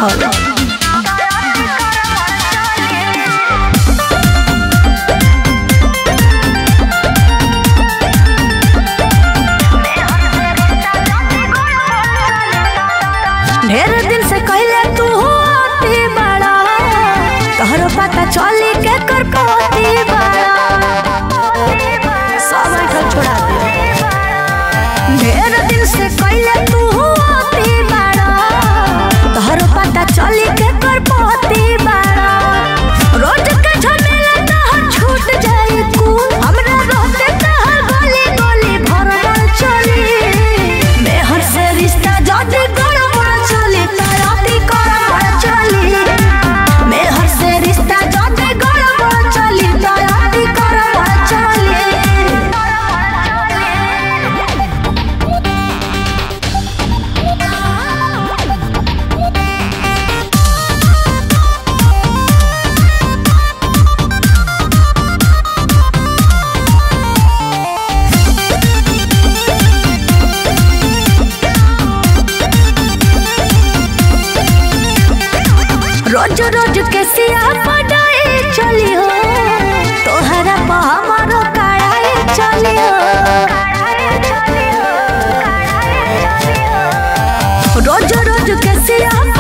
रहल। ढेर दिन से कहले तू होती बड़ा, तोहरो पता चली के कर कोती बड़ा, सब ऐठल छोड़ा दे। ढेर दिन से कहले तू होती बड़ा, तोहरो पता चली के कर कोती बड़ा। रोज के झमेला तहर छूट जाई तू, हमरा रहते तहर गली गली भरल चली। मेहर से रिश्ता जदी रोज रोज के सिया पटाए चली हो, तोहरा पा हमारो काढ़ाए चली हो। रोज रोज के सिया